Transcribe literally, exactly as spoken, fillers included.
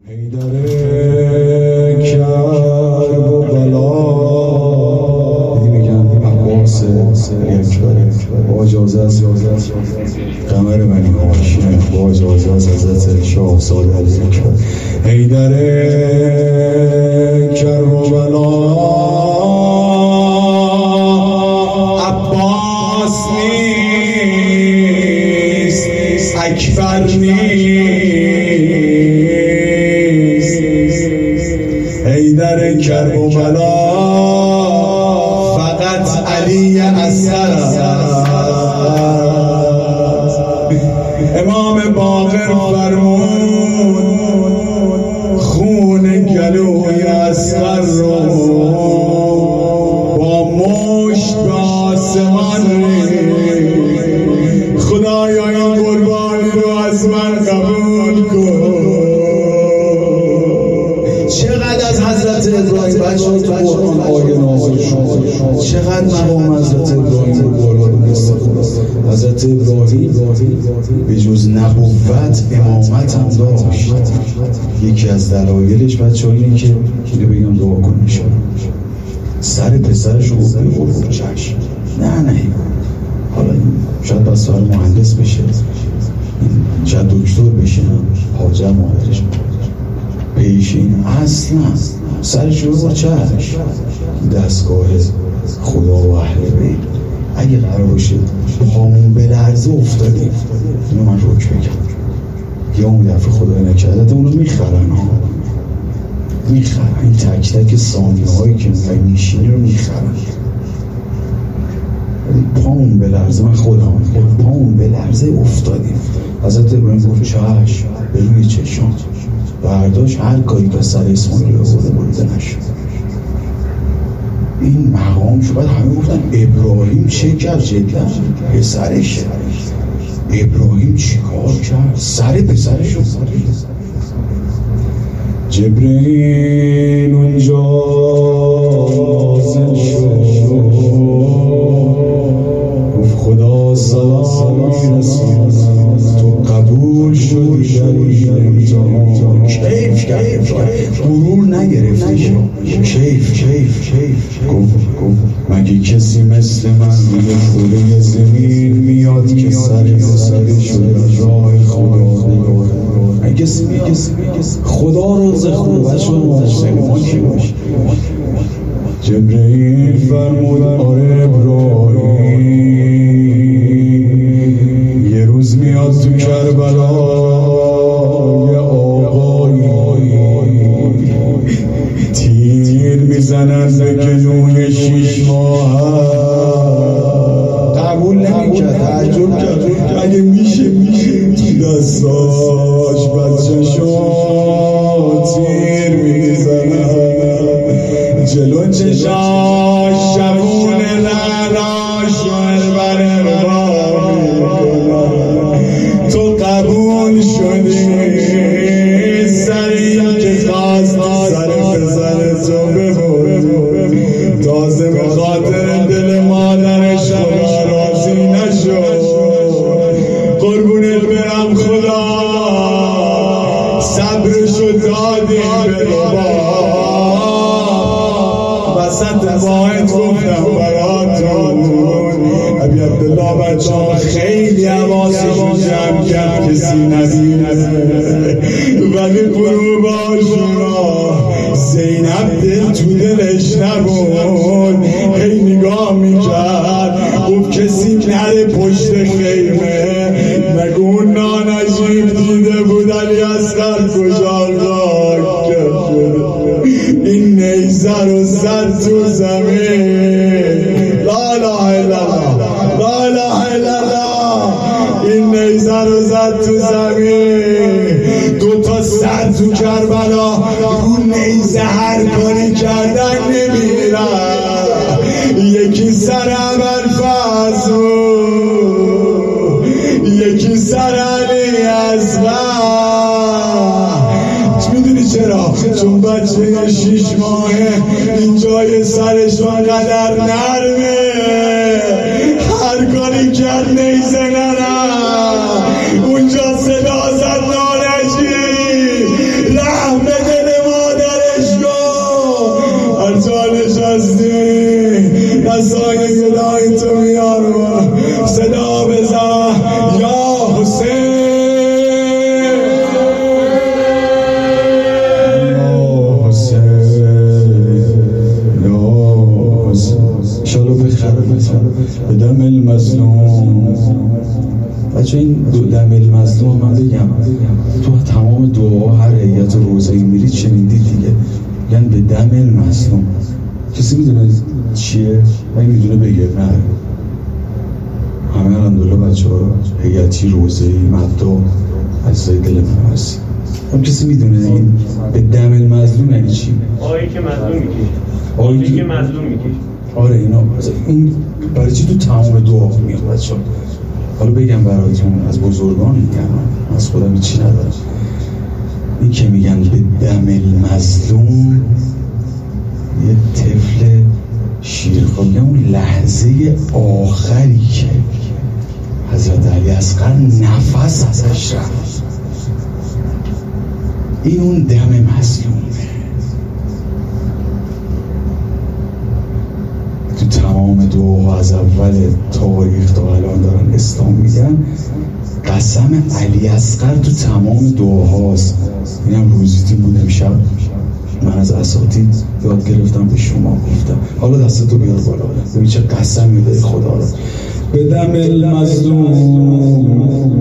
حیدر کرب و بلا دیدی میگن عباس اکبر با اجازه از قمر بنی هاشم با اجازه از حضرت شاه ساده علی اکبر حیدر کرب و بلا عباس نیست اکبر نیست حیدر کرب و بلا فقط علی اصغر امام باقر فرمود خون گلوی اصغر رو با مشت به آسمان ریخت خدایا این قربانی رو از من قبول کن. چقدر از حضرت ابراهیم بچه ها تو قرآن آیه نازل شد، چقدر مقام حضرت ابراهیم رو بالا رو بسته. حضرت ابراهیم به جز نبوت امامت هم داشت. یکی از دلایلش بچه ها اینه که اینو بگم دعا کن میشه سر پسرش رو بگم چشم نه نه حالا شاید بس سوال مهندس بشه، شاید دکتر بشه، حاجه مادرش پیشین اصلا سرش رو با چشم دستگاه خدا و اهل بیت. اگه قرار باشه پامون به لرزه افتادیم اینو من رک بگم یا اون دفعه خدای نکرده اونو میخرن ها میخرن این تک تک ثانیه هایی که میشینی رو میخرن. پامون به لرزه من خودم پامون به لرزه افتادیم. حضرت ابراهیم گفت چشم به روی چشم برداشت هر کاری که سر اسماعیل رو بوده بوده نشد. این مقام شد. بعد همه گفتن ابراهیم چه کرد؟ جدا پسرش ابراهیم چی کار کرد؟ سر پسرش رو جبرئیل اونجا نازل شد گفت خدا سلام میرسید تو قبول شدی در این امتحان. کیف کرد غرور نگرفتی کیف کیف کیف گفت مگه کسی مثل من روی خوره زمین میاد که سر سر شده راه خدا نگاه مگه کسی میگه خدا روز خوبه شد مسلمان کی باشه. جبرئیل فرمود آره ابراهیم یه روز میاد تو کربلا یه آقایی تیر میزنن به گلوی شیش ماه قبول نمیکرد تعجب کرد اگه میشه میشه تو دستاش بچه شو تیر میزنن جلو چشاش شبون نراش وربر اربا میکنن تو قبول شدی سری که خواست سر پسر تو ببر تازه به خاطر دل مادرش خدا راضی نشد. قربونت برم خدا صبرشو دادی به بابا وسط واحد گفتم براتون ابی عبدالله بچه ها خیلی حواسشون جمع کرد کسی نبینه ولی غروب آشورا زینب دل تو دلش نبود هی نگاه میکرد گفت کسی نره پشت خیمه مگه اون نانجیب دیده بود علی اصغر کجا خاک کرد این نیزه رو زد تو زمین لا اله الا الله لا اله الا الله این نیزه رو زد تو زمین دو تا سر تو کربلا رو نیزه هر کاری کردن نمیرن یکی سر ابوالفضل یکی سر علی اصغر. میدونی چرا؟ چون بچه شیش ماهه اینجای سرش انقدر نرمه هر کاری کرد نیزه نرم اونجا صدا زد نارنجی رحم تو روزه میری شنیدی دیگه، میگن به دم المظلوم. کسی میدونه چیه؟ اگه میدونه بگه. نه همه الحمدلله بچه ها هیئتی، روزه‌ای، مبدا، عزیزای دل من هستی. هم کسی میدونه این به دم المظلوم یعنی چی؟ آیی که مظلوم میکشه. آیی که مظلوم میکشه. آره اینا این برای چی تو تمام دعا میاد بچه ها؟ حالا بگم براتون، از بزرگان میگم، از خودم هیچی ندارم. این که میگن به دم المظلوم، یه طفل شیرخواب، میگم اون لحظه آخری که حضرت علی اصغر نفس ازش رفت، این اون دم مظلومه. تو تمام دعاها از اول تاریخ تا الان دارن اسلام میگن قسم علی اصغر تو تمام دعاهاست. اینم روزیتی بود امشب من از اساتید یاد گرفتم به شما گفتم. حالا دستتو بیار بالا ببین چه قسم میده خدا رو. به دم المظلوم